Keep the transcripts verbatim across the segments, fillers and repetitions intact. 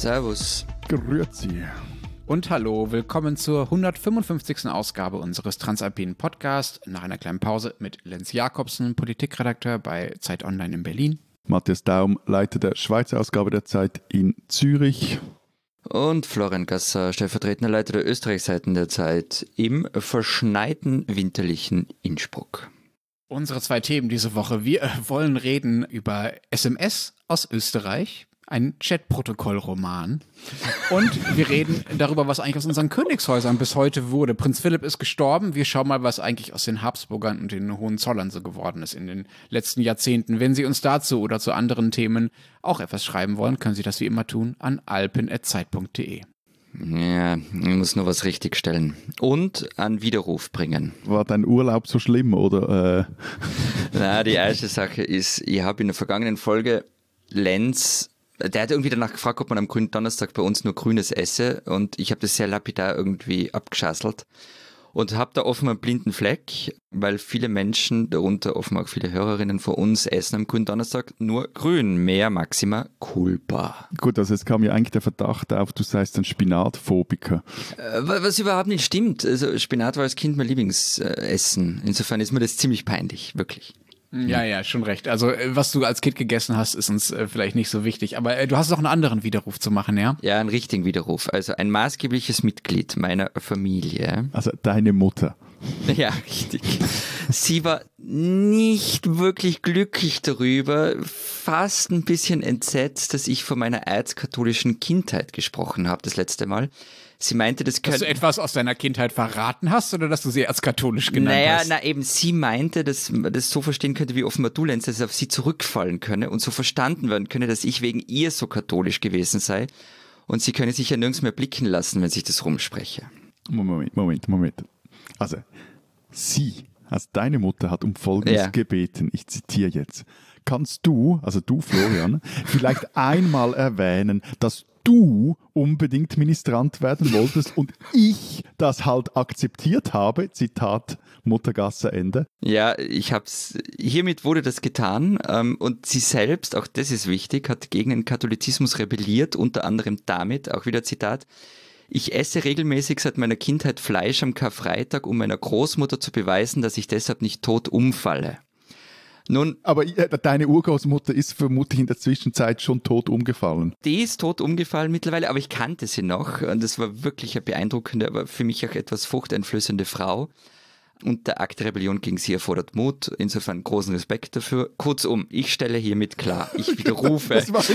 Servus. Grüezi. Und hallo, willkommen zur hundertfünfundfünfzigsten Ausgabe unseres Transalpinen Podcasts. Nach einer kleinen Pause mit Lenz Jakobsen, Politikredakteur bei Zeit Online in Berlin. Matthias Daum, Leiter der Schweizer Ausgabe der Zeit in Zürich. Und Florian Gasser, stellvertretender Leiter der Österreichseiten der Zeit im verschneiten winterlichen Innsbruck. Unsere zwei Themen diese Woche. Wir wollen reden über S M S aus Österreich, ein Chatprotokollroman. Und wir reden darüber, was eigentlich aus unseren Königshäusern bis heute wurde. Prinz Philipp ist gestorben. Wir schauen mal, was eigentlich aus den Habsburgern und den Hohenzollern so geworden ist in den letzten Jahrzehnten. Wenn Sie uns dazu oder zu anderen Themen auch etwas schreiben wollen, können Sie das wie immer tun an alpen at zeit punkt de. Ja, ich muss nur was richtigstellen. Und einen Widerruf bringen. War dein Urlaub so schlimm, oder? Äh? Na, die erste Sache ist, ich habe in der vergangenen Folge Lenz, der hat irgendwie danach gefragt, ob man am grünen Donnerstag bei uns nur Grünes esse, und ich habe das sehr lapidar irgendwie abgeschasselt und habe da offenbar einen blinden Fleck, weil viele Menschen, darunter offenbar auch viele Hörerinnen von uns, essen am grünen Donnerstag nur grün, mehr maxima culpa. Gut, also es kam ja eigentlich der Verdacht auf, du seist ein Spinatphobiker. Äh, was überhaupt nicht stimmt. Also Spinat war als Kind mein Lieblingsessen. Insofern ist mir das ziemlich peinlich, wirklich. Ja, ja, schon recht. Also, was du als Kind gegessen hast, ist uns äh, vielleicht nicht so wichtig. Aber äh, du hast noch einen anderen Widerruf zu machen, ja? Ja, einen richtigen Widerruf. Also ein maßgebliches Mitglied meiner Familie. Also deine Mutter. Ja, richtig. Sie war nicht wirklich glücklich darüber, fast ein bisschen entsetzt, dass ich von meiner erzkatholischen Kindheit gesprochen habe das letzte Mal. Sie meinte, das könnte... Dass du etwas aus deiner Kindheit verraten hast oder dass du sie als katholisch genannt naja, hast? Naja, na eben, sie meinte, dass man das so verstehen könnte, wie offenbar du, Lenz, dass es auf sie zurückfallen könne und so verstanden werden könne, dass ich wegen ihr so katholisch gewesen sei und sie könne sich ja nirgends mehr blicken lassen, wenn ich das rumspreche. Moment, Moment, Moment. Also, sie, also deine Mutter hat um Folgendes ja. gebeten, ich zitiere jetzt. Kannst du, also du, Florian, vielleicht einmal erwähnen, dass du unbedingt Ministrant werden wolltest und ich das halt akzeptiert habe, Zitat Mutter Gasser, Ende. Ja, ich hab's, hiermit wurde das getan, ähm, und sie selbst, auch das ist wichtig, hat gegen den Katholizismus rebelliert, unter anderem damit, auch wieder Zitat, ich esse regelmäßig seit meiner Kindheit Fleisch am Karfreitag, um meiner Großmutter zu beweisen, dass ich deshalb nicht tot umfalle. Nun, aber deine Urgroßmutter ist vermutlich in der Zwischenzeit schon tot umgefallen. Die ist tot umgefallen mittlerweile, aber ich kannte sie noch. Und das war wirklich eine beeindruckende, aber für mich auch etwas furchteinflößende Frau. Und der Akt der Rebellion gegen sie erfordert Mut. Insofern großen Respekt dafür. Kurzum, ich stelle hiermit klar, ich widerrufe. Das war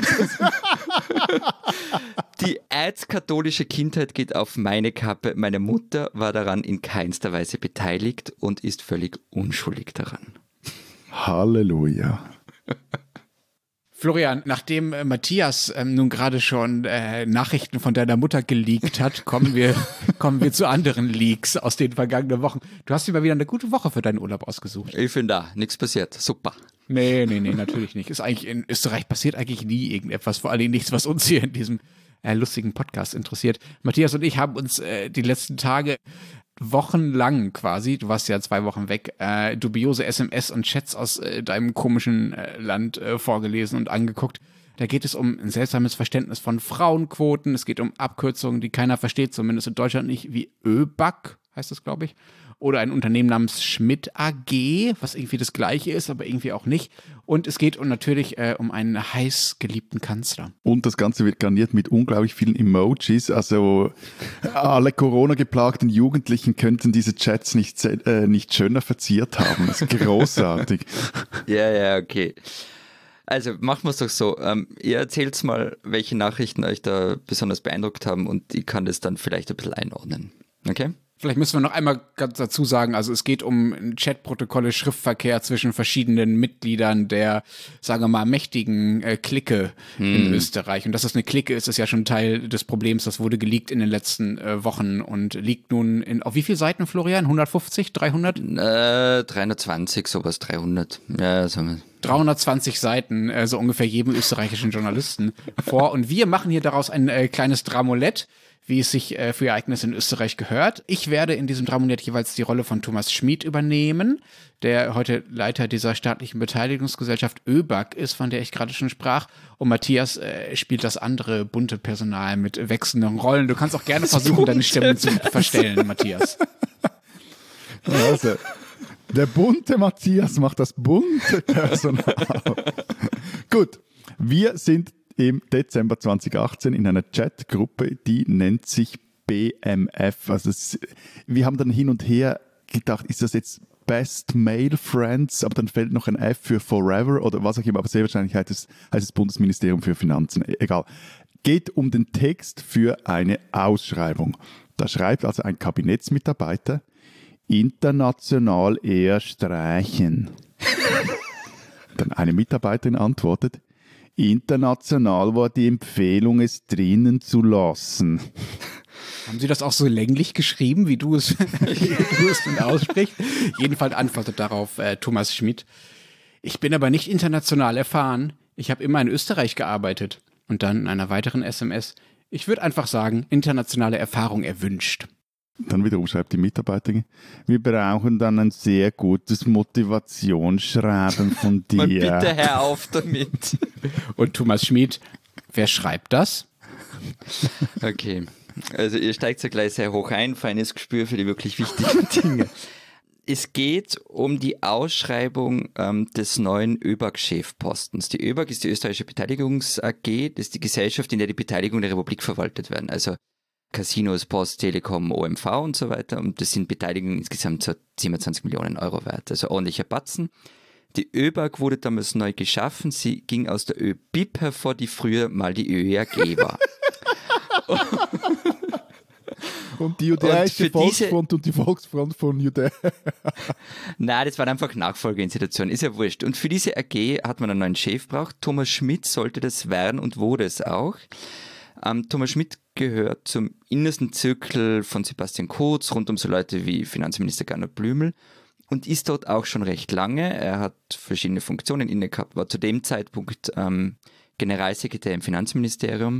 Die erzkatholische Kindheit geht auf meine Kappe. Meine Mutter war daran in keinster Weise beteiligt und ist völlig unschuldig daran. Halleluja. Florian, nachdem äh, Matthias ähm, nun gerade schon äh, Nachrichten von deiner Mutter geleakt hat, kommen wir, kommen wir zu anderen Leaks aus den vergangenen Wochen. Du hast dir mal wieder eine gute Woche für deinen Urlaub ausgesucht. Ich bin da, nichts passiert, super. Nee, nee, nee, natürlich nicht. Ist eigentlich in Österreich passiert eigentlich nie irgendetwas, vor allem nichts, was uns hier in diesem äh, lustigen Podcast interessiert. Matthias und ich haben uns äh, die letzten Tage wochenlang quasi, du warst ja zwei Wochen weg, äh, dubiose S M S und Chats aus äh, deinem komischen äh, Land äh, vorgelesen und angeguckt. Da geht es um ein seltsames Verständnis von Frauenquoten, es geht um Abkürzungen, die keiner versteht, zumindest in Deutschland nicht, wie ÖBAG heißt das, glaube ich. Oder ein Unternehmen namens Schmidt A G, was irgendwie das Gleiche ist, aber irgendwie auch nicht. Und es geht um, natürlich äh, um einen heiß geliebten Kanzler. Und das Ganze wird garniert mit unglaublich vielen Emojis. Also alle Corona-geplagten Jugendlichen könnten diese Chats nicht, äh, nicht schöner verziert haben. Das ist großartig. Ja, ja, okay. Also machen wir es doch so. Ähm, ihr erzählt mal, welche Nachrichten euch da besonders beeindruckt haben, und ich kann das dann vielleicht ein bisschen einordnen. Okay? Vielleicht müssen wir noch einmal ganz dazu sagen, also es geht um Chatprotokolle, Schriftverkehr zwischen verschiedenen Mitgliedern der, sagen wir mal, mächtigen äh, Clique hm. in Österreich. Und dass das eine Clique ist, ist ja schon Teil des Problems. Das wurde geleakt in den letzten äh, Wochen und liegt nun in, auf wie viele Seiten, Florian? hundertfünfzig, dreihundert? Äh, dreihundertzwanzig, sowas, dreihundert. Ja, sagen wir. dreihundertzwanzig Seiten, äh, so ungefähr jedem österreichischen Journalisten vor. Und wir machen hier daraus ein äh, kleines Dramolett. wie es sich äh, für Ereignisse in Österreich gehört. Ich werde in diesem Dramoniert jeweils die Rolle von Thomas Schmid übernehmen, der heute Leiter dieser staatlichen Beteiligungsgesellschaft ÖBAG ist, von der ich gerade schon sprach. Und Matthias äh, spielt das andere bunte Personal mit wechselnden Rollen. Du kannst auch gerne versuchen, deine Stimme zu verstellen, Matthias. Also, der bunte Matthias macht das bunte Personal. Gut, wir sind im Dezember zwanzig achtzehn in einer Chatgruppe, die nennt sich B M F. Also es, wir haben dann hin und her gedacht, ist das jetzt Best Male Friends, aber dann fällt noch ein F für Forever oder was auch immer, aber sehr wahrscheinlich heißt es, heißt es Bundesministerium für Finanzen. Egal. Geht um den Text für eine Ausschreibung. Da schreibt also ein Kabinettsmitarbeiter, international eher streichen. Dann eine Mitarbeiterin antwortet, international war die Empfehlung, es drinnen zu lassen. Haben Sie das auch so länglich geschrieben, wie du es, wie du es denn aussprichst? Jedenfalls antwortet darauf äh, Thomas Schmid. Ich bin aber nicht international erfahren. Ich habe immer in Österreich gearbeitet. Und dann in einer weiteren S M S. Ich würde einfach sagen, internationale Erfahrung erwünscht. Dann wiederum schreibt die Mitarbeiterin, wir brauchen dann ein sehr gutes Motivationsschreiben von dir. Und bitte hör auf damit. Und Thomas Schmid, wer schreibt das? Okay, also ihr steigt ja gleich sehr hoch ein, feines Gespür für die wirklich wichtigen Dinge. Es geht um die Ausschreibung ähm, des neuen ÖBAG-Chefpostens. Die ÖBAG ist die Österreichische Beteiligungs A G, das ist die Gesellschaft, in der die Beteiligung der Republik verwaltet werden. Also Casinos, Post, Telekom, O M V und so weiter. Und das sind Beteiligungen insgesamt so siebenundzwanzig Millionen Euro wert. Also ordentlicher Batzen. Die ÖBAG wurde damals neu geschaffen. Sie ging aus der ÖBIP hervor, die früher mal die ÖAG war. Und die Judäische und Volksfront und die Volksfront von Judäa. Nein, das waren einfach Nachfolgeinstitutionen, ist ja wurscht. Und für diese A G hat man einen neuen Chef braucht. Thomas Schmid sollte das werden und wurde es auch. Ähm, Thomas Schmid gehört zum innersten Zirkel von Sebastian Kurz, rund um so Leute wie Finanzminister Gernot Blümel und ist dort auch schon recht lange. Er hat verschiedene Funktionen inne gehabt, war zu dem Zeitpunkt ähm, Generalsekretär im Finanzministerium.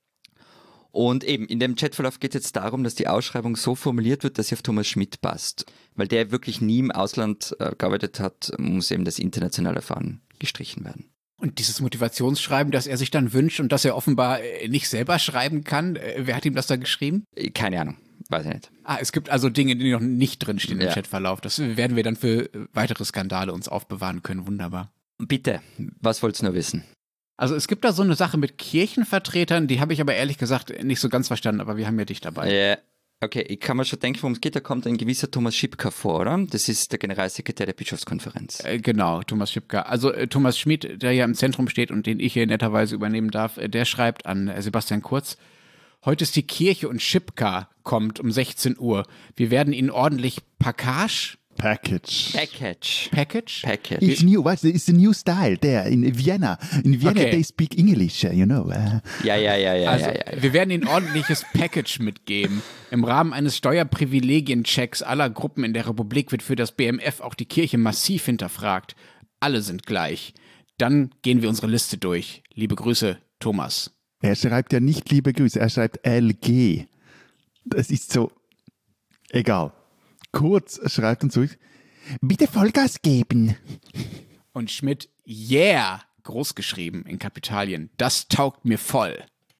Und eben, in dem Chatverlauf geht es jetzt darum, dass die Ausschreibung so formuliert wird, dass sie auf Thomas Schmid passt. Weil der wirklich nie im Ausland äh, gearbeitet hat, muss eben das internationale Erfahren gestrichen werden. Und dieses Motivationsschreiben, das er sich dann wünscht und das er offenbar nicht selber schreiben kann, wer hat ihm das da geschrieben? Keine Ahnung, weiß ich nicht. Ah, es gibt also Dinge, die noch nicht drinstehen im Ja. Chatverlauf. Das werden wir dann für weitere Skandale uns aufbewahren können. Wunderbar. Bitte, was wolltest du nur wissen? Also es gibt da so eine Sache mit Kirchenvertretern, die habe ich aber ehrlich gesagt nicht so ganz verstanden, aber wir haben ja dich dabei. Ja, okay, ich kann mir schon denken, worum es geht. Da kommt ein gewisser Thomas Schipka vor, oder? Das ist der Generalsekretär der Bischofskonferenz. Äh, genau, Thomas Schipka. Also äh, Thomas Schmid, der ja im Zentrum steht und den ich hier netterweise übernehmen darf, äh, der schreibt an äh, Sebastian Kurz, heute ist die Kirche und Schipka kommt um sechzehn Uhr. Wir werden Ihnen ordentlich Package... Package. Package. Package? Package. It's new, what? It's a new style there in Vienna. In Vienna Okay. they speak English, you know. Uh, Ja, ja, ja, ja, Also, ja, ja, ja. wir werden Ihnen ordentliches Package mitgeben. Im Rahmen eines Steuerprivilegienchecks aller Gruppen in der Republik wird für das B M F auch die Kirche massiv hinterfragt. Alle sind gleich. Dann gehen wir unsere Liste durch. Liebe Grüße, Thomas. er schreibt ja nicht liebe Grüße, er schreibt L G. Das ist so, egal. Kurz schreibt uns zurück, bitte Vollgas geben. Und Schmidt, yeah, großgeschrieben in Kapitalien. Das taugt mir voll.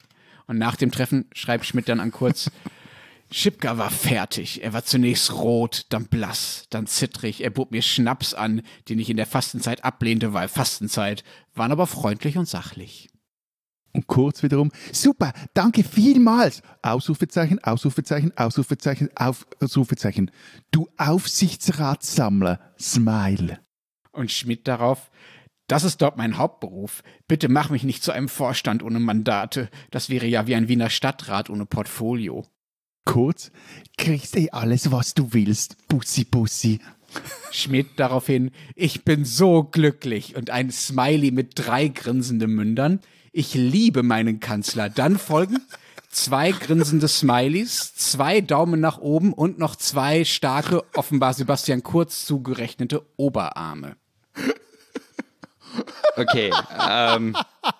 Und nach dem Treffen schreibt Schmidt dann an Kurz, Schipka war fertig. Er war zunächst rot, dann blass, dann zittrig. Er bot mir Schnaps an, den ich in der Fastenzeit ablehnte, weil Fastenzeit, waren aber freundlich und sachlich. Und Kurz wiederum, super, danke vielmals. Ausrufezeichen, Ausrufezeichen, Ausrufezeichen, Ausrufezeichen. Du Aufsichtsratssammler, Smile. Und Schmidt darauf, das ist dort mein Hauptberuf. Bitte mach mich nicht zu einem Vorstand ohne Mandate. Das wäre ja wie ein Wiener Stadtrat ohne Portfolio. Kurz, kriegst eh alles, was du willst, Bussi, Bussi. Schmidt daraufhin, ich bin so glücklich und ein Smiley mit drei grinsenden Mündern. Ich liebe meinen Kanzler. Dann folgen zwei grinsende Smileys, zwei Daumen nach oben und noch zwei starke, offenbar Sebastian Kurz zugerechnete Oberarme. Okay, ähm,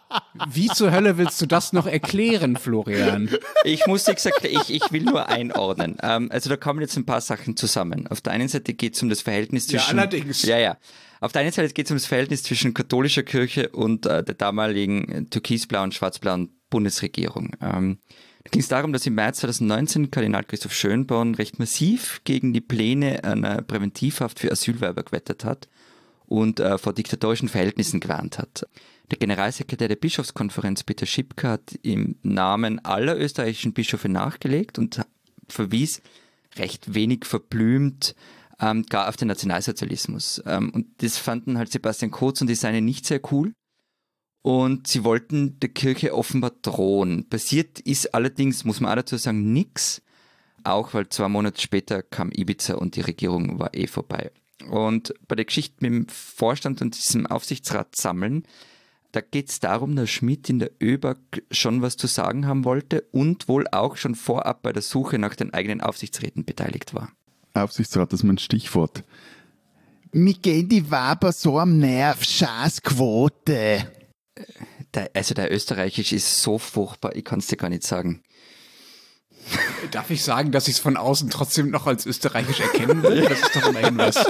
Wie zur Hölle willst du das noch erklären, Florian? Ich muss nichts erklären, ich, ich will nur einordnen. Ähm, also da kommen jetzt ein paar Sachen zusammen. Auf der einen Seite geht es um das Verhältnis zwischen... Ja, allerdings. Ja, ja. Auf der einen Seite geht es um das Verhältnis zwischen katholischer Kirche und äh, der damaligen türkisblauen, schwarzblauen Bundesregierung. Ähm, da ging es darum, dass im März zweitausendneunzehn Kardinal Christoph Schönborn recht massiv gegen die Pläne einer Präventivhaft für Asylwerber gewettert hat und äh, vor diktatorischen Verhältnissen gewarnt hat. Der Generalsekretär der Bischofskonferenz, Peter Schipka, hat im Namen aller österreichischen Bischöfe nachgelegt und verwies recht wenig verblümt ähm, gar auf den Nationalsozialismus. Ähm, und das fanden halt Sebastian Kurz und die Seine nicht sehr cool. Und sie wollten der Kirche offenbar drohen. Passiert ist allerdings, muss man auch dazu sagen, nichts. Auch weil zwei Monate später kam Ibiza und die Regierung war eh vorbei. Und bei der Geschichte mit dem Vorstand und diesem Aufsichtsrat sammeln, da geht es darum, dass Schmidt in der ÖBAG schon was zu sagen haben wollte und wohl auch schon vorab bei der Suche nach den eigenen Aufsichtsräten beteiligt war. Aufsichtsrat, das ist mein Stichwort. Mir gehen die Weiber so am Nerv, Scheißquote. Der, also der Österreichisch ist so furchtbar, ich kann es dir gar nicht sagen. Darf ich sagen, dass ich es von außen trotzdem noch als österreichisch erkennen will? Das ist doch immerhin was.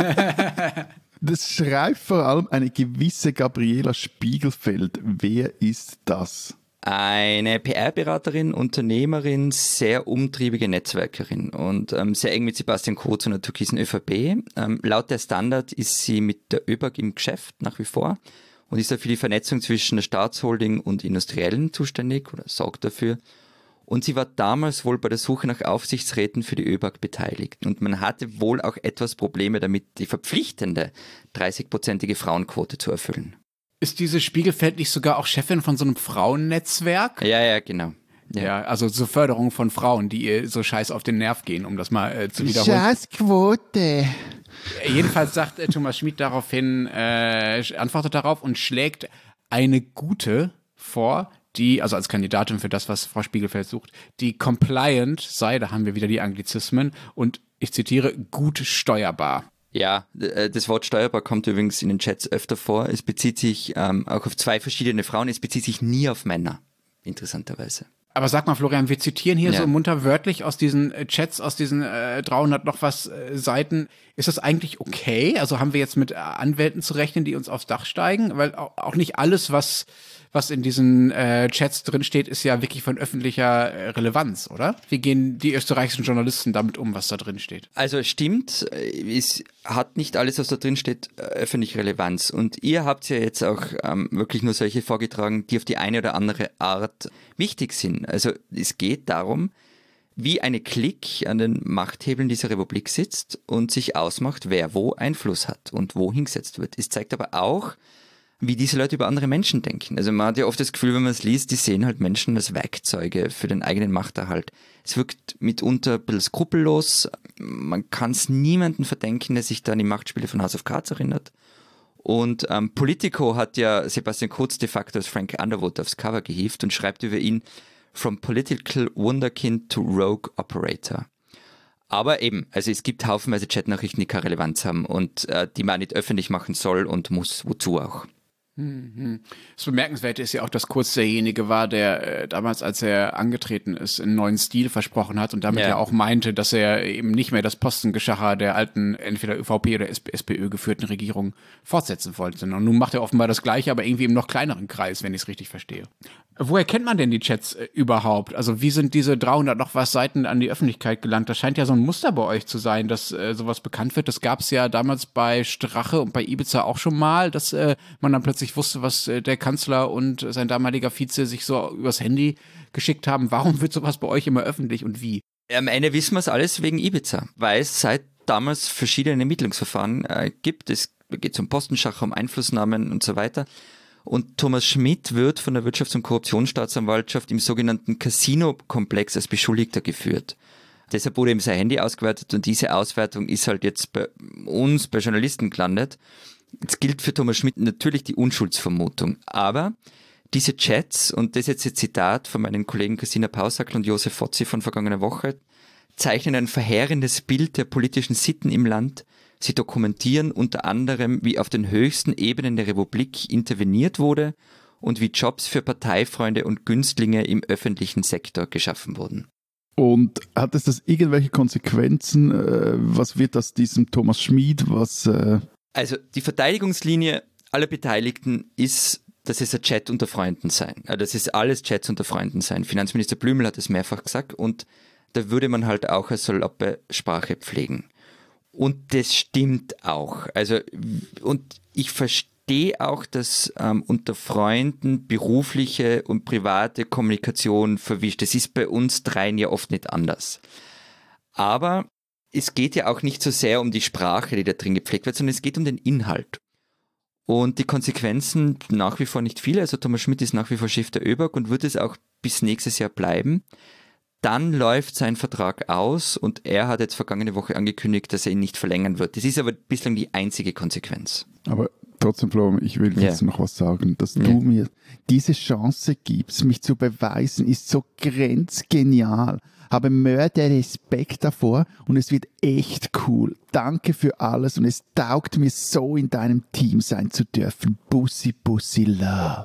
Das schreibt vor allem eine gewisse Gabriela Spiegelfeld. Wer ist das? Eine P R-Beraterin, Unternehmerin, sehr umtriebige Netzwerkerin und ähm, sehr eng mit Sebastian Kurz und der türkisen ÖVP. Ähm, laut der Standard ist sie mit der ÖBAG im Geschäft nach wie vor und ist für die Vernetzung zwischen der Staatsholding und Industriellen zuständig oder sorgt dafür. Und sie war damals wohl bei der Suche nach Aufsichtsräten für die ÖBAG beteiligt. Und man hatte wohl auch etwas Probleme damit, die verpflichtende dreißigprozentige Frauenquote zu erfüllen. Ist diese Spiegelfeld nicht sogar auch Chefin von so einem Frauennetzwerk? Ja, ja, genau. Ja, ja, also zur Förderung von Frauen, die ihr so scheiß auf den Nerv gehen, um das mal äh, zu wiederholen. Scheißquote. Jedenfalls sagt äh, Thomas Schmidt daraufhin, äh, antwortet darauf und schlägt eine gute vor, die, also als Kandidatin für das, was Frau Spiegelfeld sucht, die compliant sei, da haben wir wieder die Anglizismen, und ich zitiere, gut steuerbar. Ja, das Wort steuerbar kommt übrigens in den Chats öfter vor. Es bezieht sich ähm, auch auf zwei verschiedene Frauen, es bezieht sich nie auf Männer, interessanterweise. Aber sag mal, Florian, wir zitieren hier ja. so munter wörtlich aus diesen Chats, aus diesen äh, dreihundert noch was äh, Seiten. Ist das eigentlich okay? Also haben wir jetzt mit Anwälten zu rechnen, die uns aufs Dach steigen? Weil auch, auch nicht alles, was was in diesen äh, Chats drinsteht, ist ja wirklich von öffentlicher äh, Relevanz, oder? Wie gehen die österreichischen Journalisten damit um, was da drin steht? Also es stimmt, es hat nicht alles, was da drin steht, öffentliche Relevanz. Und ihr habt ja jetzt auch ähm, wirklich nur solche vorgetragen, die auf die eine oder andere Art wichtig sind. Also es geht darum, wie eine Clique an den Machthebeln dieser Republik sitzt und sich ausmacht, wer wo Einfluss hat und wo hingesetzt wird. Es zeigt aber auch, wie diese Leute über andere Menschen denken. Also man hat ja oft das Gefühl, wenn man es liest, die sehen halt Menschen als Werkzeuge für den eigenen Machterhalt. Es wirkt mitunter ein bisschen skrupellos. Man kann es niemandem verdenken, der sich da an die Machtspiele von House of Cards erinnert. Und ähm, Politico hat ja Sebastian Kurz de facto als Frank Underwood aufs Cover gehievt und schreibt über ihn From Political Wunderkind to Rogue Operator. Aber eben, also es gibt haufenweise Chatnachrichten, die keine Relevanz haben und äh, die man nicht öffentlich machen soll und muss, wozu auch. Das Bemerkenswerte ist ja auch, dass Kurz derjenige war, der äh, damals, als er angetreten ist, einen neuen Stil versprochen hat und damit ja. ja auch meinte, dass er eben nicht mehr das Postengeschacher der alten, entweder ÖVP oder SPÖ geführten Regierung fortsetzen wollte. Und nun macht er offenbar das Gleiche, aber irgendwie im noch kleineren Kreis, wenn ich es richtig verstehe. Woher kennt man denn die Chats äh, überhaupt? Also wie sind diese dreihundert noch was Seiten an die Öffentlichkeit gelangt? Das scheint ja so ein Muster bei euch zu sein, dass äh, sowas bekannt wird. Das gab es ja damals bei Strache und bei Ibiza auch schon mal, dass äh, man dann plötzlich wusste, was äh, der Kanzler und sein damaliger Vize sich so übers Handy geschickt haben. Warum wird sowas bei euch immer öffentlich und wie? Am Ende wissen wir es alles wegen Ibiza, weil es seit damals verschiedene Ermittlungsverfahren äh, gibt. Es geht um Postenschacher, um Einflussnahmen und so weiter. Und Thomas Schmidt wird von der Wirtschafts- und Korruptionsstaatsanwaltschaft im sogenannten Casino-Komplex als Beschuldigter geführt. Deshalb wurde ihm sein Handy ausgewertet und diese Auswertung ist halt jetzt bei uns, bei Journalisten gelandet. Jetzt gilt für Thomas Schmidt natürlich die Unschuldsvermutung, aber diese Chats, und das ist jetzt ein Zitat von meinen Kollegen Christina Pausackl und Josef Fozzi von vergangener Woche, zeichnen ein verheerendes Bild der politischen Sitten im Land. Sie dokumentieren unter anderem, wie auf den höchsten Ebenen der Republik interveniert wurde und wie Jobs für Parteifreunde und Günstlinge im öffentlichen Sektor geschaffen wurden. Und hat es das irgendwelche Konsequenzen? Äh, was wird aus diesem Thomas Schmid? Was, äh Also die Verteidigungslinie aller Beteiligten ist, dass es ein Chat unter Freunden sein. Also das ist alles Chats unter Freunden sein. Finanzminister Blümel hat es mehrfach gesagt und da würde man halt auch eine saloppe Sprache pflegen. Und das stimmt auch. Also und ich verstehe auch, dass ähm, unter Freunden berufliche und private Kommunikation verwischt. Das ist bei uns dreien ja oft nicht anders. Aber es geht ja auch nicht so sehr um die Sprache, die da drin gepflegt wird, sondern es geht um den Inhalt. Und die Konsequenzen nach wie vor nicht viele. Also Thomas Schmid ist nach wie vor Chef der ÖBAG und wird es auch bis nächstes Jahr bleiben. Dann läuft sein Vertrag aus und er hat jetzt vergangene Woche angekündigt, dass er ihn nicht verlängern wird. Das ist aber bislang die einzige Konsequenz. Aber trotzdem, Flo, ich will jetzt yeah. noch was sagen. Dass yeah. du mir diese Chance gibst, mich zu beweisen, ist so grenzgenial. Habe Mörder Respekt davor und es wird echt cool. Danke für alles und es taugt mir so, in deinem Team sein zu dürfen. Bussi, Bussi, Love.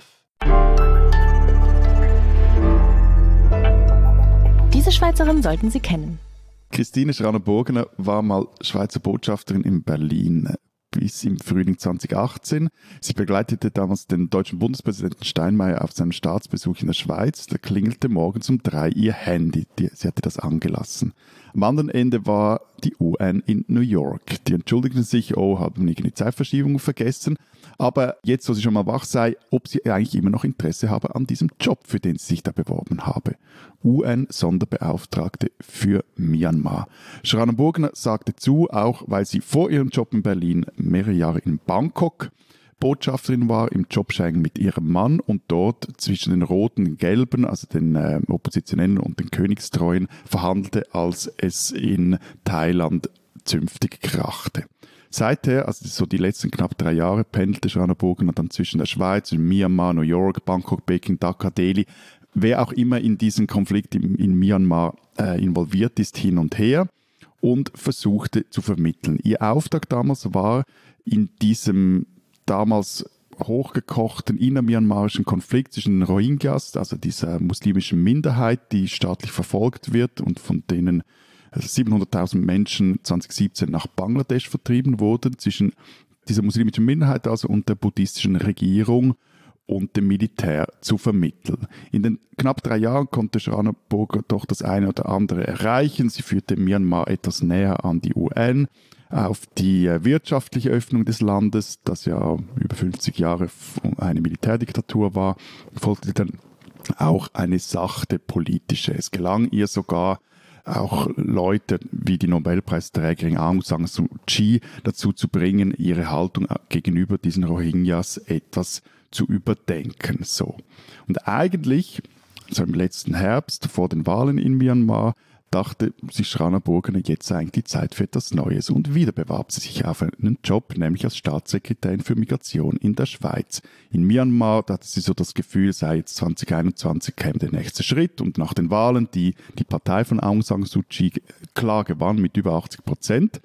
Diese Schweizerin sollten Sie kennen. Christine Schraner-Burgener war mal Schweizer Botschafterin in Berlin bis im Frühling zwanzig achtzehn. Sie begleitete damals den deutschen Bundespräsidenten Steinmeier auf seinem Staatsbesuch in der Schweiz. Da klingelte morgens um drei ihr Handy. Die, sie hatte das angelassen. Am anderen Ende war die U N in New York. Die entschuldigten sich, oh, haben irgendwie Zeitverschiebung vergessen. Aber jetzt, wo sie schon mal wach sei, ob sie eigentlich immer noch Interesse habe an diesem Job, für den sie sich da beworben habe. U N-Sonderbeauftragte für Myanmar. Schraner-Burgener sagte zu, auch weil sie vor ihrem Job in Berlin mehrere Jahre in Bangkok Botschafterin war, im Jobsharing mit ihrem Mann und dort zwischen den Roten und Gelben, also den äh, Oppositionellen und den Königstreuen, verhandelte, als es in Thailand zünftig krachte. Seither, also so die letzten knapp drei Jahre, pendelte Schraner-Burgener dann zwischen der Schweiz, Myanmar, New York, Bangkok, Peking, Dhaka, Delhi. Wer auch immer in diesen Konflikt in, in Myanmar äh, involviert ist, hin und her und versuchte zu vermitteln. Ihr Auftrag damals war, in diesem damals hochgekochten innermyanmarischen Konflikt zwischen den Rohingyas, also dieser muslimischen Minderheit, die staatlich verfolgt wird und von denen siebenhunderttausend Menschen zwanzig siebzehn nach Bangladesch vertrieben wurden, zwischen dieser muslimischen Minderheit also und der buddhistischen Regierung und dem Militär zu vermitteln. In den knapp drei Jahren konnte Schraner-Burgener doch das eine oder andere erreichen. Sie führte Myanmar etwas näher an die U N, auf die wirtschaftliche Öffnung des Landes, das ja über fünfzig Jahre eine Militärdiktatur war, folgte dann auch eine sachte politische. Es gelang ihr sogar, auch Leute wie die Nobelpreisträgerin Aung San Suu Kyi dazu zu bringen, ihre Haltung gegenüber diesen Rohingyas etwas zu überdenken. So. Und eigentlich, so im letzten Herbst vor den Wahlen in Myanmar, dachte sich Schraner-Burgener, jetzt eigentlich die Zeit für etwas Neues und wieder bewarb sie sich auf einen Job, nämlich als Staatssekretärin für Migration in der Schweiz. In Myanmar, da hatte sie so das Gefühl, sei jetzt zwanzig einundzwanzig käme der nächste Schritt und nach den Wahlen, die die Partei von Aung San Suu Kyi klar gewann mit über achtzig Prozent,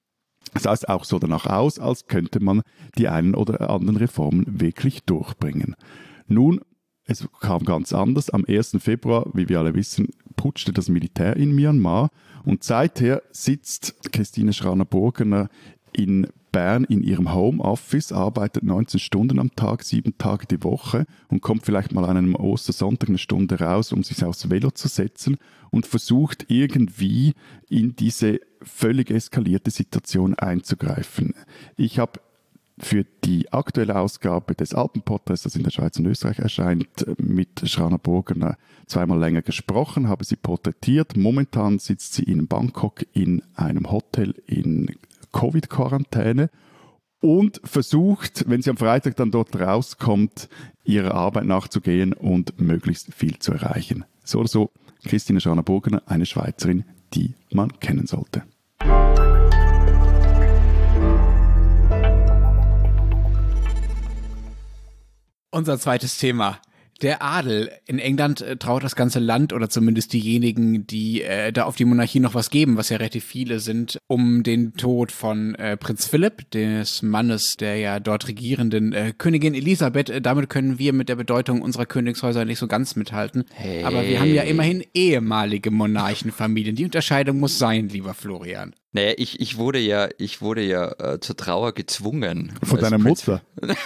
sah es auch so danach aus, als könnte man die einen oder anderen Reformen wirklich durchbringen. Nun, es kam ganz anders. Am ersten Februar, wie wir alle wissen, putschte das Militär in Myanmar und seither sitzt Christine Schraner-Burgener in Bern in ihrem Homeoffice, arbeitet neunzehn Stunden am Tag, sieben Tage die Woche und kommt vielleicht mal an einem Ostersonntag eine Stunde raus, um sich aufs Velo zu setzen und versucht irgendwie in diese völlig eskalierte Situation einzugreifen. Ich habe für die aktuelle Ausgabe des Alpenporträts, das in der Schweiz und Österreich erscheint, mit Schraner-Burgener zweimal länger gesprochen, habe sie porträtiert. Momentan sitzt sie in Bangkok in einem Hotel in Covid-Quarantäne und versucht, wenn sie am Freitag dann dort rauskommt, ihrer Arbeit nachzugehen und möglichst viel zu erreichen. So oder so, Christine Schraner-Burgener, eine Schweizerin, die man kennen sollte. Unser zweites Thema. Der Adel in England äh, traut das ganze Land oder zumindest diejenigen, die äh, da auf die Monarchie noch was geben, was ja relativ viele sind, um den Tod von äh, Prinz Philipp, des Mannes der ja dort regierenden äh, Königin Elisabeth. Äh, damit können wir mit der Bedeutung unserer Königshäuser nicht so ganz mithalten. Hey. Aber wir haben ja immerhin ehemalige Monarchenfamilien. Die Unterscheidung muss sein, lieber Florian. Naja, ich, ich wurde ja, ich wurde ja äh, zur Trauer gezwungen. Von deiner Prinz- Mutter?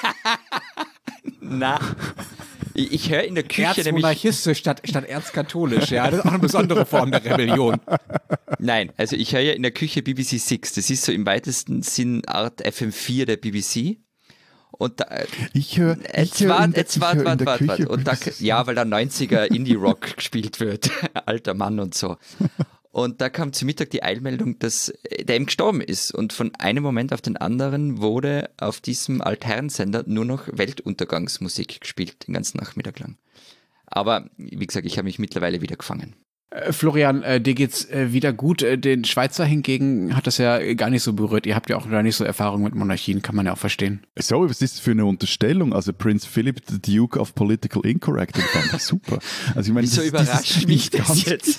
Na, ich, ich höre in der Küche nämlich... Erzmonarchistisch statt, statt erzkatholisch, ja. Das ist auch eine besondere Form der Rebellion. Nein, also ich höre ja in der Küche B B C Six. Das ist so im weitesten Sinn Art F M vier der B B C. Und da, Ich höre jetzt hör wart, in der- jetzt ich wart, hör in wart, der wart, wart. Küche Und da, B B C. ja, weil da neunziger Indie-Rock gespielt wird. Alter Mann und so. Und da kam zu Mittag die Eilmeldung, dass der eben gestorben ist. Und von einem Moment auf den anderen wurde auf diesem Altherrensender nur noch Weltuntergangsmusik gespielt, den ganzen Nachmittag lang. Aber wie gesagt, ich habe mich mittlerweile wieder gefangen. Äh, Florian, äh, dir geht's äh, wieder gut. Äh, den Schweizer hingegen hat das ja äh, gar nicht so berührt. Ihr habt ja auch gar nicht so Erfahrung mit Monarchien, kann man ja auch verstehen. Sorry, was ist das für eine Unterstellung? Also Prince Philip, the Duke of Political Incorrect, das fand ich super. Also ich meine, Wieso das- überrascht dieses mich das ganz- jetzt?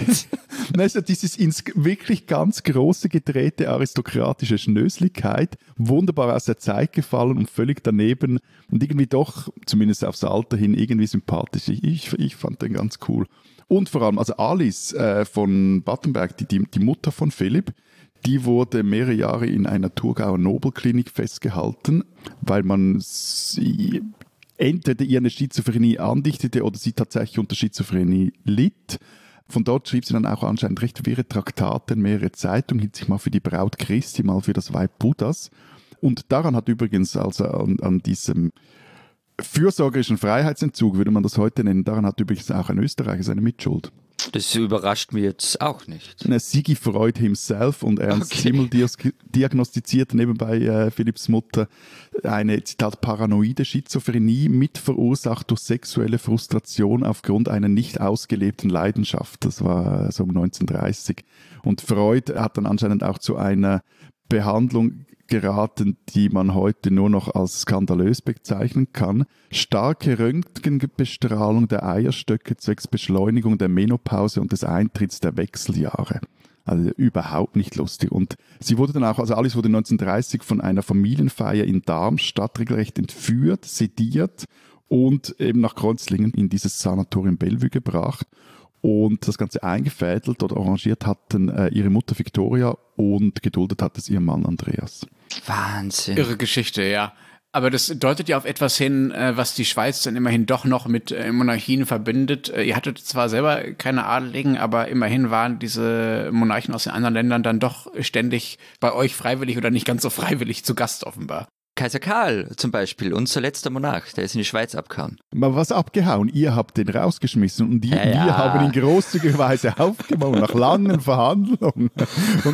Nein, also dieses ins wirklich ganz große gedrehte aristokratische Schnösligkeit, wunderbar aus der Zeit gefallen und völlig daneben und irgendwie doch, zumindest aufs Alter hin, irgendwie sympathisch. Ich, ich, ich fand den ganz cool. Und vor allem, also Alice äh, von Battenberg, die, die, die Mutter von Philipp, die wurde mehrere Jahre in einer Thurgauer Nobelklinik festgehalten, weil man sie entweder ihr eine Schizophrenie andichtete oder sie tatsächlich unter Schizophrenie litt. Von dort schrieb sie dann auch anscheinend recht wirre Traktate in mehrere Zeitungen, hielt sich mal für die Braut Christi, mal für das Weib Buddhas. Und daran hat übrigens, also an, an diesem fürsorgerischen Freiheitsentzug, würde man das heute nennen, daran hat übrigens auch ein Österreicher seine Mitschuld. Das überrascht mich jetzt auch nicht. Na, Sigi Freud himself und Ernst Okay. Simmel dias- diagnostizierte nebenbei äh, Philipps Mutter eine, Zitat, paranoide Schizophrenie mit verursacht durch sexuelle Frustration aufgrund einer nicht ausgelebten Leidenschaft. Das war äh, so um neunzehnhundertdreißig. Und Freud hat dann anscheinend auch zu einer Behandlung geraten, die man heute nur noch als skandalös bezeichnen kann. Starke Röntgenbestrahlung der Eierstöcke zwecks Beschleunigung der Menopause und des Eintritts der Wechseljahre. Also überhaupt nicht lustig. Und sie wurde dann auch, also Alice wurde neunzehnhundertdreißig von einer Familienfeier in Darmstadt regelrecht entführt, sediert und eben nach Kreuzlingen in dieses Sanatorium Bellevue gebracht. Und das Ganze eingefädelt oder arrangiert hatten äh, ihre Mutter Victoria und geduldet hat es ihr Mann Andreas. Wahnsinn. Irre Geschichte, ja. Aber das deutet ja auf etwas hin, äh, was die Schweiz dann immerhin doch noch mit äh, Monarchien verbindet. Äh, ihr hattet zwar selber keine Adeligen, aber immerhin waren diese Monarchen aus den anderen Ländern dann doch ständig bei euch freiwillig oder nicht ganz so freiwillig zu Gast offenbar. Kaiser Karl zum Beispiel, unser letzter Monarch, der ist in die Schweiz abgehauen. Mal was abgehauen, ihr habt den rausgeschmissen und die, Ja, ja. wir haben ihn großzügigerweise aufgenommen nach langen Verhandlungen. Und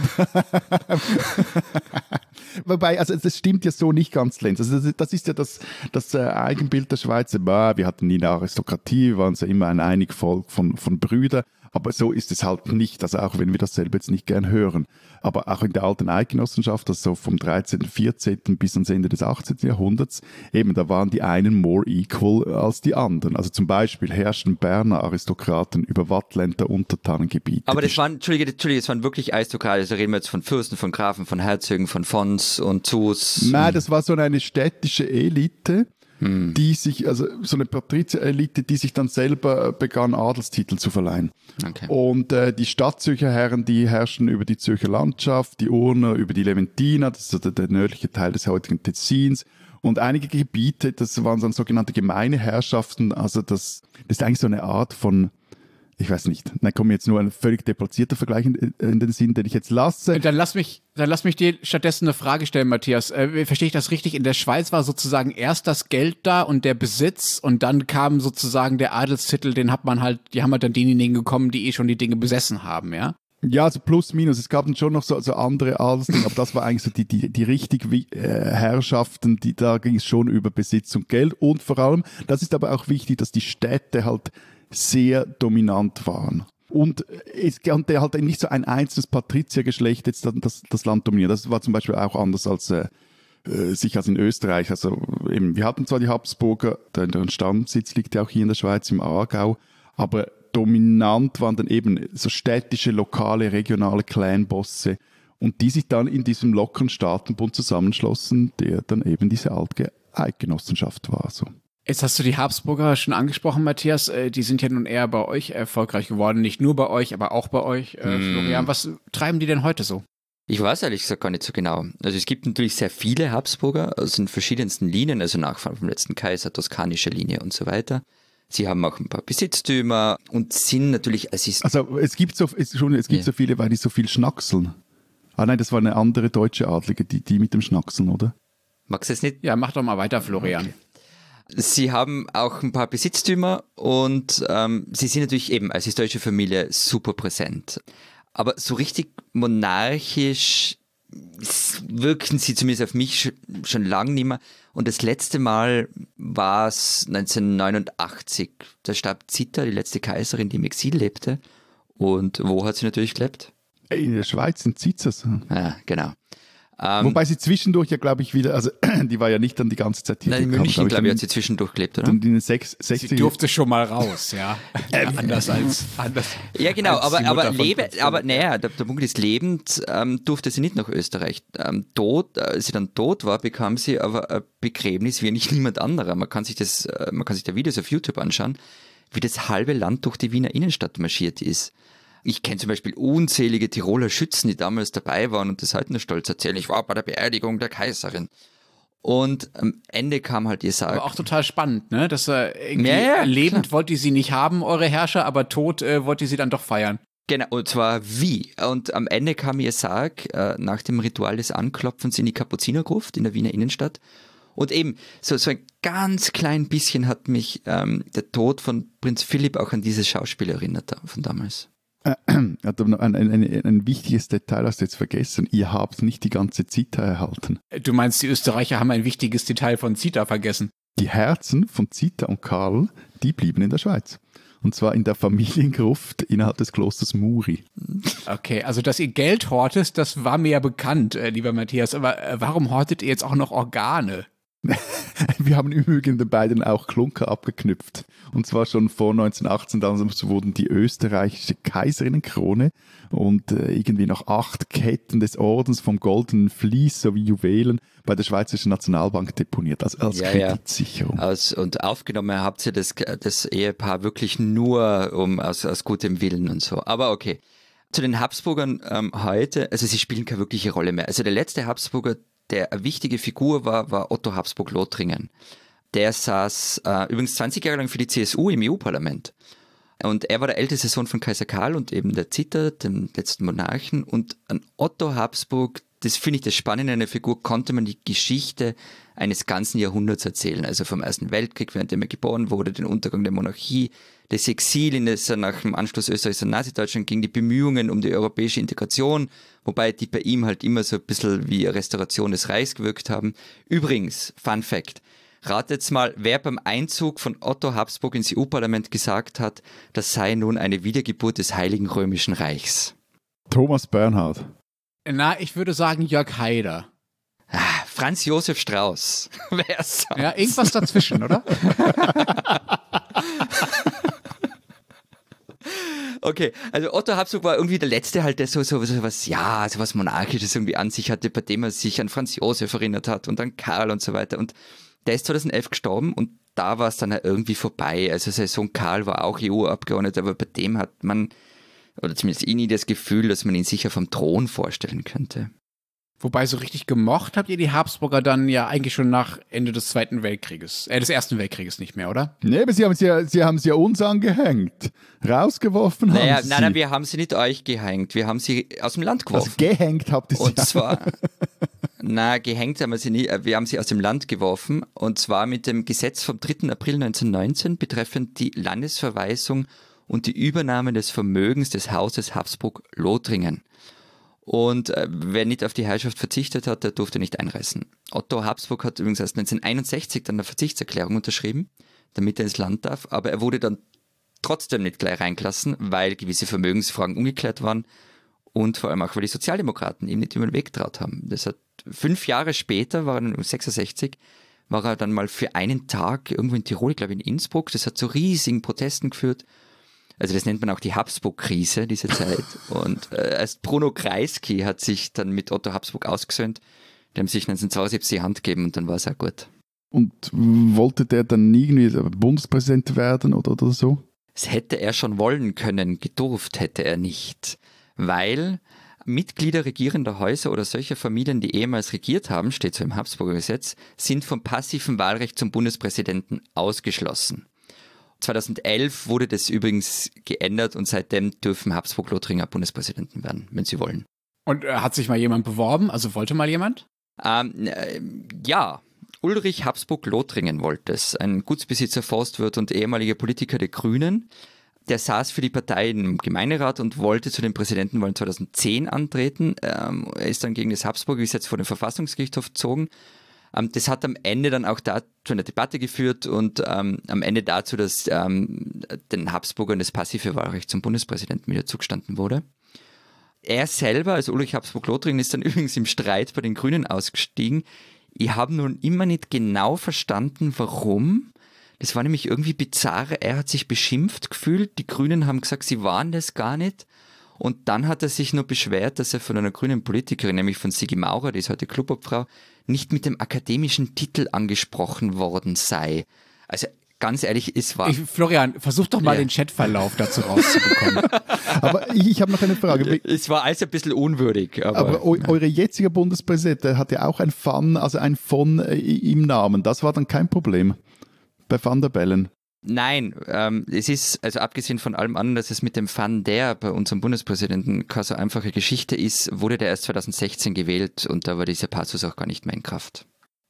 wobei, also das stimmt ja so nicht ganz, Lenz. Also das, das ist ja das, das äh, Eigenbild der Schweizer. Bah, wir hatten nie eine Aristokratie, wir waren ja immer ein einiges Volk von, von Brüdern. Aber so ist es halt nicht, also auch wenn wir das selber jetzt nicht gern hören. Aber auch in der alten Eidgenossenschaft, also vom dreizehnten, vierzehnten bis ans Ende des achtzehnten. Jahrhunderts, eben da waren die einen more equal als die anderen. Also zum Beispiel herrschten Berner Aristokraten über Wattländer Untertanengebiete. Aber Die das waren, Entschuldige, Entschuldige, das waren wirklich Aristokraten. Also reden wir jetzt von Fürsten, von Grafen, von Herzögen, von Fons und Zus. Nein, das war so eine städtische Elite, die sich, also so eine Patrizierelite, die sich dann selber begann, Adelstitel zu verleihen. Okay. Und äh, die Stadtzürcher Herren, die herrschen über die Zürcher Landschaft, die Urner über die Leventiner, das ist so der, der nördliche Teil des heutigen Tessins. Und einige Gebiete, das waren dann sogenannte gemeine Herrschaften, also das, das ist eigentlich so eine Art von, ich weiß nicht, da kommt mir jetzt nur ein völlig deplatzierter Vergleich in, in den Sinn, den ich jetzt lasse. Dann lass mich, dann lass mich dir stattdessen eine Frage stellen, Matthias. Äh, verstehe ich das richtig? In der Schweiz war sozusagen erst das Geld da und der Besitz und dann kam sozusagen der Adelstitel, den hat man halt, die haben halt dann diejenigen gekommen, die eh schon die Dinge besessen haben, ja? Ja, also plus, minus. Es gab dann schon noch so, so andere Adelsdinge, aber das war eigentlich so die, die, die richtig äh, Herrschaften, die, da ging es schon über Besitz und Geld. Und vor allem, das ist aber auch wichtig, dass die Städte halt sehr dominant waren. Und es konnte halt nicht so ein einzelnes Patriziergeschlecht jetzt das, das Land dominieren. Das war zum Beispiel auch anders als äh, sich als in Österreich, also eben, wir hatten zwar die Habsburger, deren Stammsitz liegt ja auch hier in der Schweiz im Aargau, aber dominant waren dann eben so städtische, lokale, regionale Clanbosse und die sich dann in diesem lockeren Staatenbund zusammenschlossen, der dann eben diese alte Eidgenossenschaft war. So. Jetzt hast du die Habsburger schon angesprochen, Matthias. Die sind ja nun eher bei euch erfolgreich geworden. Nicht nur bei euch, aber auch bei euch, äh, Florian. Was treiben die denn heute so? Ich weiß ehrlich gesagt gar nicht so genau. Also es gibt natürlich sehr viele Habsburger aus den verschiedensten Linien, also Nachfahren vom letzten Kaiser, toskanische Linie und so weiter. Sie haben auch ein paar Besitztümer und sind natürlich... Es ist also es gibt, so, es, schon, es gibt ja. so viele, weil die so viel schnackseln. Ah nein, das war eine andere deutsche Adlige, die, die mit dem Schnackseln, oder? Magst du es nicht? Ja, mach doch mal weiter, Florian. Okay. Sie haben auch ein paar Besitztümer und ähm, sie sind natürlich eben als historische Familie super präsent. Aber so richtig monarchisch wirken sie zumindest auf mich schon lange nicht mehr. Und das letzte Mal war es neunzehnhundertneunundachtzig. Da starb Zita, die letzte Kaiserin, die im Exil lebte. Und wo hat sie natürlich gelebt? In der Schweiz, in Zizers. Ja, genau. Ähm, Wobei sie zwischendurch ja, glaube ich, wieder, also die war ja nicht dann die ganze Zeit hier. Nein, in gekommen, München, glaube ich, dann, hat sie zwischendurch gelebt, oder? in den sechs, sechzig Sie durfte schon mal raus, ja. anders als anders. Ja, genau, als aber, die aber, Mutter von lebe, Prinz aber Philipp. naja, der, der Punkt ist, lebend ähm, durfte sie nicht nach Österreich. Ähm, tot, als sie dann tot war, bekam sie aber ein Begräbnis wie nicht niemand anderer. Man kann sich das, äh, man kann sich da Videos auf YouTube anschauen, wie das halbe Land durch die Wiener Innenstadt marschiert ist. Ich kenne zum Beispiel unzählige Tiroler Schützen, die damals dabei waren und das heute nur stolz erzählen. Ich war bei der Beerdigung der Kaiserin. Und am Ende kam halt ihr Sarg. Aber auch total spannend, ne? Dass er irgendwie Ja, ja, lebend klar. wollt ihr sie nicht haben, eure Herrscher, aber tot äh, wollt ihr sie dann doch feiern. Genau, und zwar wie. Und am Ende kam ihr Sarg äh, nach dem Ritual des Anklopfens in die Kapuzinergruft in der Wiener Innenstadt. Und eben, so, so ein ganz klein bisschen hat mich ähm, der Tod von Prinz Philipp auch an dieses Schauspiel erinnert da, von damals. Ein, ein, ein, ein wichtiges Detail hast du jetzt vergessen. Ihr habt nicht die ganze Zita erhalten. Du meinst, die Österreicher haben ein wichtiges Detail von Zita vergessen? Die Herzen von Zita und Karl, die blieben in der Schweiz. Und zwar in der Familiengruft innerhalb des Klosters Muri. Okay, also dass ihr Geld hortet, das war mir ja bekannt, äh, lieber Matthias. Aber äh, warum hortet ihr jetzt auch noch Organe? Wir haben im Übrigen den beiden auch Klunker abgeknüpft. Und zwar schon vor neunzehnhundertachtzehn, damals wurden die österreichische Kaiserinnenkrone und äh, irgendwie noch acht Ketten des Ordens vom Goldenen Vlies sowie Juwelen bei der Schweizerischen Nationalbank deponiert, also als Ja, Kreditsicherung. ja. Aus, und aufgenommen habt ihr das, das Ehepaar wirklich nur um, aus, aus gutem Willen und so. Aber okay. Zu den Habsburgern ähm, heute, also sie spielen keine wirkliche Rolle mehr. Also der letzte Habsburger, der eine wichtige Figur war, war Otto Habsburg-Lothringen. Der saß äh, übrigens zwanzig Jahre lang für die C S U im E U-Parlament. Und er war der älteste Sohn von Kaiser Karl und eben der Zita, dem letzten Monarchen. Und an Otto Habsburg, das finde ich das Spannende an der Figur, konnte man die Geschichte eines ganzen Jahrhunderts erzählen. Also vom Ersten Weltkrieg, während er geboren wurde, den Untergang der Monarchie, das Exil, in das er nach dem Anschluss Österreichs an Nazi-Deutschland ging, die Bemühungen um die europäische Integration, wobei die bei ihm halt immer so ein bisschen wie eine Restauration des Reichs gewirkt haben. Übrigens, Fun Fact, ratet mal, wer beim Einzug von Otto Habsburg ins E U-Parlament gesagt hat, das sei nun eine Wiedergeburt des Heiligen Römischen Reichs. Thomas Bernhard. Na, ich würde sagen Jörg Haider. Ah, Franz Josef Strauß. Wer sonst? Ja, irgendwas dazwischen, oder? Okay, also Otto Habsburg war irgendwie der Letzte halt, der so, so, so was, ja, so was Monarchisches irgendwie an sich hatte, bei dem er sich an Franz Josef erinnert hat und an Karl und so weiter. Und der ist zweitausendelf gestorben und da war es dann halt irgendwie vorbei. Also sein Sohn Karl war auch E U-Abgeordneter, aber bei dem hat man, oder zumindest ich nie das Gefühl, dass man ihn sicher vom Thron vorstellen könnte. Wobei, so richtig gemocht habt ihr die Habsburger dann ja eigentlich schon nach Ende des Zweiten Weltkrieges, äh, des Ersten Weltkrieges nicht mehr, oder? Nee, aber sie haben sie, ja, sie haben sie ja uns angehängt. Rausgeworfen Naja, haben sie nein, nein, wir haben sie nicht euch gehängt, wir haben sie aus dem Land geworfen. Also gehängt habt ihr sie. Und zwar, na, gehängt haben wir sie nie, wir haben sie aus dem Land geworfen und zwar mit dem Gesetz vom dritten April neunzehnhundertneunzehn betreffend die Landesverweisung und die Übernahme des Vermögens des Hauses Habsburg-Lothringen. Und äh, wer nicht auf die Herrschaft verzichtet hat, der durfte nicht einreisen. Otto Habsburg hat übrigens erst neunzehnhunderteinundsechzig dann eine Verzichtserklärung unterschrieben, damit er ins Land darf, aber er wurde dann trotzdem nicht gleich reingelassen, weil gewisse Vermögensfragen ungeklärt waren und vor allem auch, weil die Sozialdemokraten ihm nicht über den Weg getraut haben. Das hat fünf Jahre später, war er sechsundsechzig, war er dann mal für einen Tag irgendwo in Tirol, ich glaube in Innsbruck. Das hat zu riesigen Protesten geführt. Also das nennt man auch die Habsburg-Krise, diese Zeit. Und äh, erst Bruno Kreisky hat sich dann mit Otto Habsburg ausgesöhnt. Die haben sich neunzehnhundertzweiundsiebzig die Hand gegeben und dann war es auch gut. Und wollte der dann irgendwie Bundespräsident werden oder, oder so? Das hätte er schon wollen können, gedurft hätte er nicht. Weil Mitglieder regierender Häuser oder solcher Familien, die ehemals regiert haben, steht so im Habsburger Gesetz, sind vom passiven Wahlrecht zum Bundespräsidenten ausgeschlossen. zweitausendelf wurde das übrigens geändert und seitdem dürfen Habsburg-Lothringer Bundespräsidenten werden, wenn sie wollen. Und äh, hat sich mal jemand beworben? Also wollte mal jemand? Ähm, äh, ja, Ulrich Habsburg-Lothringen wollte es. Ein Gutsbesitzer, Forstwirt und ehemaliger Politiker der Grünen. Der saß für die Partei im Gemeinderat und wollte zu den Präsidentenwahlen zweitausendzehn antreten. Ähm, er ist dann gegen das Habsburger Gesetz vor den Verfassungsgerichtshof gezogen. Ähm, das hat am Ende dann auch dazu eine Debatte geführt und ähm, am Ende dazu, dass ähm, den Habsburgern das passive Wahlrecht zum Bundespräsidenten wieder zugestanden wurde. Er selber, also Ulrich Habsburg-Lothringen, ist dann übrigens im Streit bei den Grünen ausgestiegen. Ich habe nun immer nicht genau verstanden, warum. Das war nämlich irgendwie bizarr. Er hat sich beschimpft gefühlt. Die Grünen haben gesagt, sie waren das gar nicht. Und dann hat er sich nur beschwert, dass er von einer grünen Politikerin, nämlich von Sigi Maurer, die ist heute Clubobfrau, nicht mit dem akademischen Titel angesprochen worden sei. Also ganz ehrlich, es war... Ich, Florian, versuch doch mal Ja. den Chatverlauf dazu rauszubekommen. Aber ich, ich habe noch eine Frage. Es war alles ein bisschen unwürdig. Aber, Aber eu, eure jetzige Bundespräsident, der hat ja auch ein Van, also ein von äh, im Namen. Das war dann kein Problem bei Van der Bellen. Nein, ähm, es ist, also abgesehen von allem anderen, dass es mit dem Van der bei unserem Bundespräsidenten keine so einfache Geschichte ist, wurde der erst zweitausendsechzehn gewählt und da war dieser Passus auch gar nicht mehr in Kraft.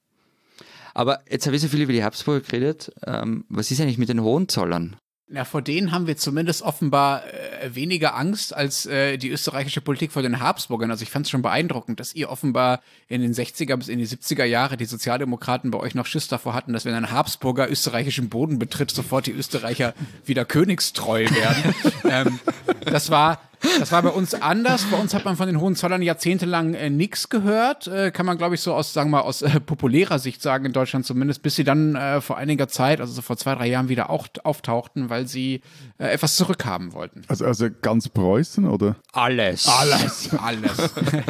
Aber jetzt habe ich so viel über die Habsburger geredet. Ähm, was ist eigentlich mit den Hohenzollern? Ja, vor denen haben wir zumindest offenbar äh, weniger Angst als äh, die österreichische Politik vor den Habsburgern. Also ich fand es schon beeindruckend, dass ihr offenbar in den sechziger bis in die siebziger Jahre die Sozialdemokraten bei euch noch Schiss davor hatten, dass wenn ein Habsburger österreichischen Boden betritt, sofort die Österreicher wieder königstreu werden. ähm, das war Das war bei uns anders. Bei uns hat man von den Hohenzollern jahrzehntelang äh, nichts gehört. Äh, kann man, glaube ich, so aus, sagen wir mal, aus äh, populärer Sicht sagen, in Deutschland zumindest, bis sie dann äh, vor einiger Zeit, also so vor zwei, drei Jahren wieder auch auftauchten, weil sie äh, etwas zurückhaben wollten. Also, also ganz Preußen, oder? Alles. Alles. Alles.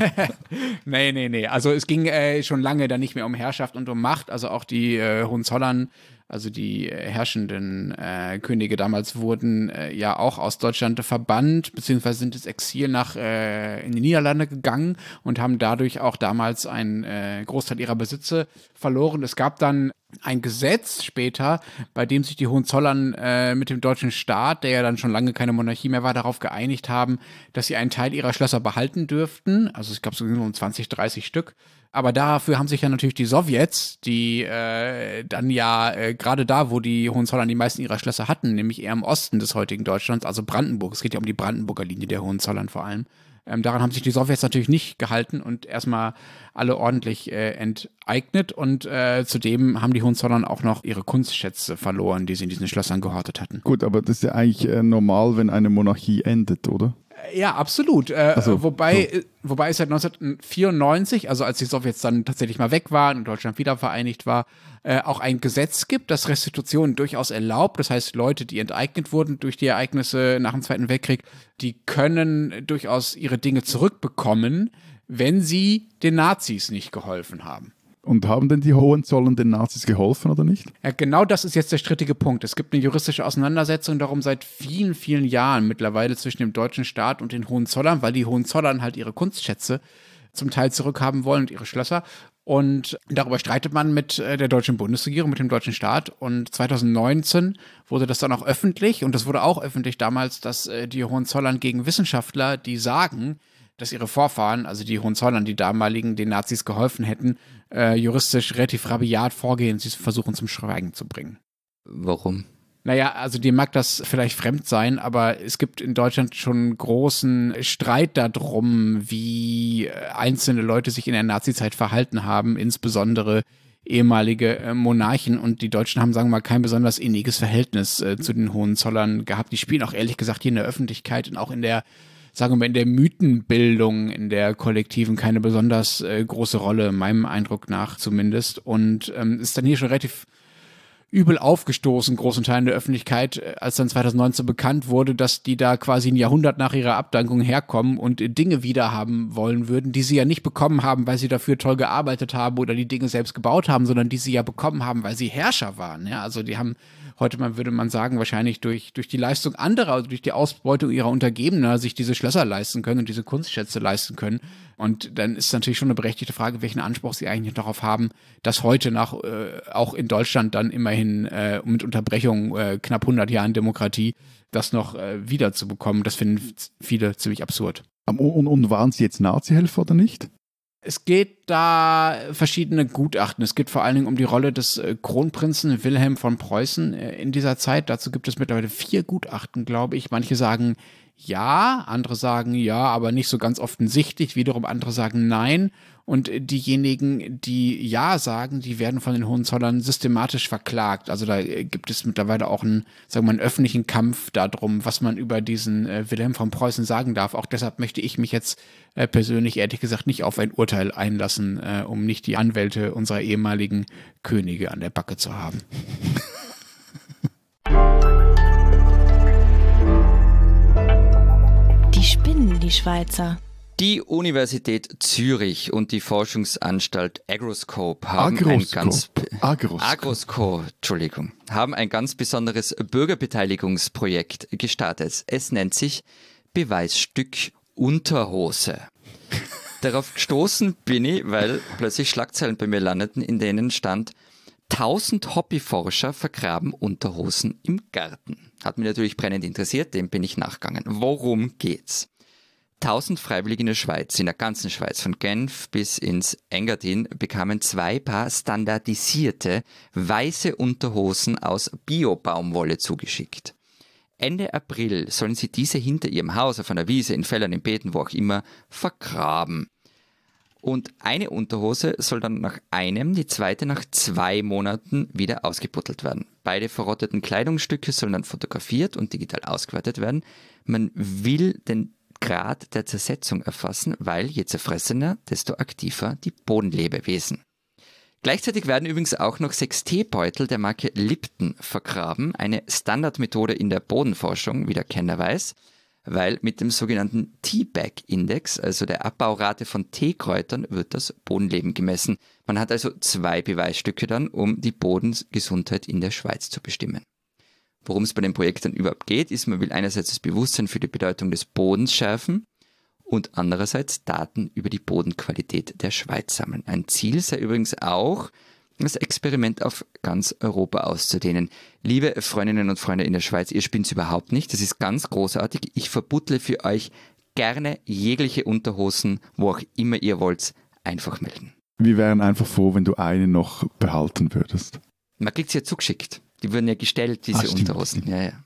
nee, nee, nee. Also es ging äh, schon lange dann nicht mehr um Herrschaft und um Macht. Also auch die äh, Hohenzollern, also die äh, herrschenden äh, Könige damals wurden äh, ja auch aus Deutschland verbannt, beziehungsweise sind ins Exil nach äh, in die Niederlande gegangen und haben dadurch auch damals einen äh, Großteil ihrer Besitze verloren. Es gab dann ein Gesetz später, bei dem sich die Hohenzollern äh, mit dem deutschen Staat, der ja dann schon lange keine Monarchie mehr war, darauf geeinigt haben, dass sie einen Teil ihrer Schlösser behalten dürften. Also es gab so um zwanzig, dreißig Stück. Aber dafür haben sich ja natürlich die Sowjets, die äh, dann ja äh, gerade da, wo die Hohenzollern die meisten ihrer Schlösser hatten, nämlich eher im Osten des heutigen Deutschlands, also Brandenburg, es geht ja um die Brandenburger Linie der Hohenzollern vor allem, ähm, daran haben sich die Sowjets natürlich nicht gehalten und erstmal alle ordentlich äh, enteignet und äh, zudem haben die Hohenzollern auch noch ihre Kunstschätze verloren, die sie in diesen Schlössern gehortet hatten. Gut, aber das ist ja eigentlich äh, normal, wenn eine Monarchie endet, oder? Ja, absolut. Äh, so, wobei, so. äh, wobei es seit neunzehnhundertvierundneunzig, also als die Sowjets dann tatsächlich mal weg waren und Deutschland wieder vereinigt war, äh, auch ein Gesetz gibt, das Restitution durchaus erlaubt. Das heißt, Leute, die enteignet wurden durch die Ereignisse nach dem Zweiten Weltkrieg, die können durchaus ihre Dinge zurückbekommen, wenn sie den Nazis nicht geholfen haben. Und haben denn die Hohenzollern den Nazis geholfen oder nicht? Ja, genau das ist jetzt der strittige Punkt. Es gibt eine juristische Auseinandersetzung darum seit vielen, vielen Jahren mittlerweile zwischen dem deutschen Staat und den Hohenzollern, weil die Hohenzollern halt ihre Kunstschätze zum Teil zurückhaben wollen und ihre Schlösser. Und darüber streitet man mit der deutschen Bundesregierung, mit dem deutschen Staat. Und zweitausendneunzehn wurde das dann auch öffentlich. Und das wurde auch öffentlich damals, dass die Hohenzollern gegen Wissenschaftler, die sagen, dass ihre Vorfahren, also die Hohenzollern, die damaligen, den Nazis geholfen hätten, äh, juristisch relativ rabiat vorgehen, sie versuchen zum Schweigen zu bringen. Warum? Naja, also dir mag das vielleicht fremd sein, aber es gibt in Deutschland schon großen Streit darum, wie einzelne Leute sich in der Nazizeit verhalten haben, insbesondere ehemalige äh, Monarchen, und die Deutschen haben, sagen wir mal, kein besonders inniges Verhältnis äh, zu den Hohenzollern gehabt. Die spielen auch ehrlich gesagt hier in der Öffentlichkeit und auch in der sagen wir mal, in der Mythenbildung, in der kollektiven keine besonders äh, große Rolle, meinem Eindruck nach zumindest. Und ähm, ist dann hier schon relativ übel aufgestoßen, großen Teilen der Öffentlichkeit, als dann zwanzig neunzehn bekannt wurde, dass die da quasi ein Jahrhundert nach ihrer Abdankung herkommen und Dinge wiederhaben wollen würden, die sie ja nicht bekommen haben, weil sie dafür toll gearbeitet haben oder die Dinge selbst gebaut haben, sondern die sie ja bekommen haben, weil sie Herrscher waren. Ja, also die haben heute mal, würde man sagen, wahrscheinlich durch, durch die Leistung anderer, also durch die Ausbeutung ihrer Untergebener sich diese Schlösser leisten können und diese Kunstschätze leisten können. Und dann ist natürlich schon eine berechtigte Frage, welchen Anspruch sie eigentlich darauf haben, dass heute nach, äh, auch in Deutschland dann immerhin äh, mit Unterbrechung äh, knapp hundert Jahren Demokratie, das noch äh, wiederzubekommen. Das finden viele ziemlich absurd. Und, und, und waren sie jetzt Nazi-Helfer oder nicht? Es geht da verschiedene Gutachten. Es geht vor allen Dingen um die Rolle des äh, Kronprinzen Wilhelm von Preußen äh, in dieser Zeit. Dazu gibt es mittlerweile vier Gutachten, glaube ich. Manche sagen ja, andere sagen ja, aber nicht so ganz offensichtlich. Wiederum andere sagen nein. Und diejenigen, die ja sagen, die werden von den Hohenzollern systematisch verklagt. Also da gibt es mittlerweile auch einen, sagen wir mal, einen öffentlichen Kampf darum, was man über diesen äh, Wilhelm von Preußen sagen darf. Auch deshalb möchte ich mich jetzt äh, persönlich, ehrlich gesagt, nicht auf ein Urteil einlassen, äh, um nicht die Anwälte unserer ehemaligen Könige an der Backe zu haben. Die spinnen, die Schweizer. Die Universität Zürich und die Forschungsanstalt Agroscope haben Agroscope. ein ganz Agroscope. Agroscope, Entschuldigung, haben ein ganz besonderes Bürgerbeteiligungsprojekt gestartet. Es nennt sich Beweisstück Unterhose. Darauf gestoßen bin ich, weil plötzlich Schlagzeilen bei mir landeten, in denen stand: tausend Hobbyforscher vergraben Unterhosen im Garten. Hat mich natürlich brennend interessiert, dem bin ich nachgegangen. Worum geht's? tausend Freiwillige in der Schweiz, in der ganzen Schweiz, von Genf bis ins Engadin, bekamen zwei Paar standardisierte weiße Unterhosen aus Bio-Baumwolle zugeschickt. Ende April sollen sie diese hinter ihrem Haus, auf einer Wiese, in Feldern, in Beeten, wo auch immer, vergraben. Und eine Unterhose soll dann nach einem, die zweite nach zwei Monaten wieder ausgebuddelt werden. Beide verrotteten Kleidungsstücke sollen dann fotografiert und digital ausgewertet werden. Man will den Grad der Zersetzung erfassen, weil je zerfressener, desto aktiver die Bodenlebewesen. Gleichzeitig werden übrigens auch noch sechs Teebeutel der Marke Lipton vergraben, eine Standardmethode in der Bodenforschung, wie der Kenner weiß, weil mit dem sogenannten Teabag-Index, also der Abbaurate von Teekräutern, wird das Bodenleben gemessen. Man hat also zwei Beweisstücke dann, um die Bodengesundheit in der Schweiz zu bestimmen. Worum es bei dem Projekt dann überhaupt geht, ist, man will einerseits das Bewusstsein für die Bedeutung des Bodens schärfen und andererseits Daten über die Bodenqualität der Schweiz sammeln. Ein Ziel sei übrigens auch, das Experiment auf ganz Europa auszudehnen. Liebe Freundinnen und Freunde in der Schweiz, ihr spinnt's überhaupt nicht, das ist ganz großartig. Ich verbuttle für euch gerne jegliche Unterhosen, wo auch immer ihr wollt, einfach melden. Wir wären einfach froh, wenn du eine noch behalten würdest. Man kriegt sie ja zugeschickt. Die wurden ja gestellt, diese ah, stimmt, Unterhosen. Stimmt. Ja, ja.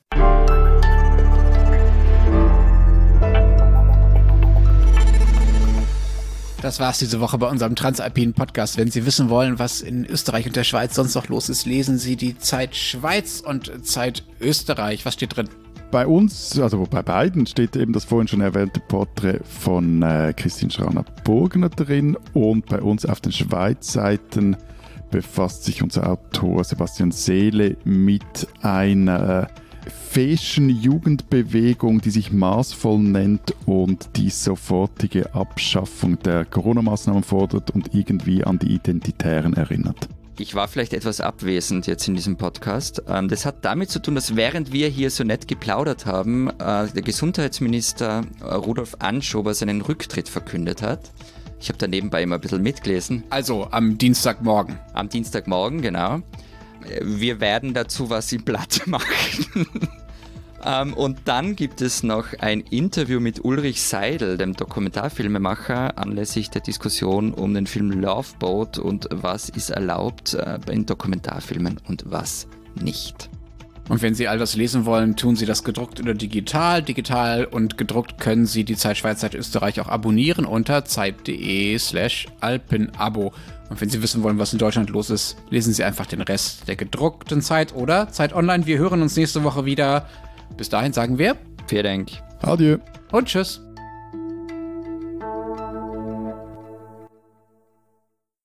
Das war's diese Woche bei unserem Transalpinen Podcast. Wenn Sie wissen wollen, was in Österreich und der Schweiz sonst noch los ist, lesen Sie die Zeit Schweiz und Zeit Österreich. Was steht drin? Bei uns, also bei beiden, steht eben das vorhin schon erwähnte Porträt von äh, Christine Schraner-Burgner drin, und bei uns auf den Schweiz-Seiten befasst sich unser Autor Sebastian Seele mit einer feschen Jugendbewegung, die sich maßvoll nennt und die sofortige Abschaffung der Corona-Maßnahmen fordert und irgendwie an die Identitären erinnert. Ich war vielleicht etwas abwesend jetzt in diesem Podcast. Das hat damit zu tun, dass während wir hier so nett geplaudert haben, der Gesundheitsminister Rudolf Anschober seinen Rücktritt verkündet hat. Ich habe da nebenbei immer ein bisschen mitgelesen. Also am Dienstagmorgen. Am Dienstagmorgen, genau. Wir werden dazu was im Blatt machen. ähm, und dann gibt es noch ein Interview mit Ulrich Seidel, dem Dokumentarfilmemacher, anlässlich der Diskussion um den Film Love Boat und was ist erlaubt äh, in Dokumentarfilmen und was nicht. Und wenn Sie all das lesen wollen, tun Sie das gedruckt oder digital. Digital und gedruckt können Sie die Zeit Schweiz, Zeit Österreich auch abonnieren unter zeit.de slash alpenabo. Und wenn Sie wissen wollen, was in Deutschland los ist, lesen Sie einfach den Rest der gedruckten Zeit oder Zeit Online. Wir hören uns nächste Woche wieder. Bis dahin sagen wir Vielen Dank. Adieu. Und tschüss.